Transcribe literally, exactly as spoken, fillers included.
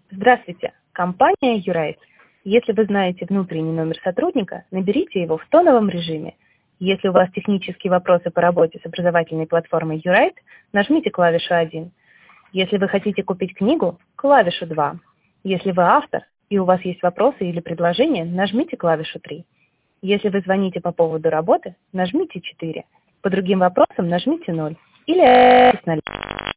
Здравствуйте, компания Юрайт. Если вы знаете внутренний номер сотрудника, наберите его в тоновом режиме. Если у вас технические вопросы по работе с образовательной платформой Юрайт, нажмите клавишу один. Если вы хотите купить книгу, клавишу два. Если вы автор и у вас есть вопросы или предложения, нажмите клавишу три. Если вы звоните по поводу работы, нажмите четыре. По другим вопросам нажмите ноль или ноль.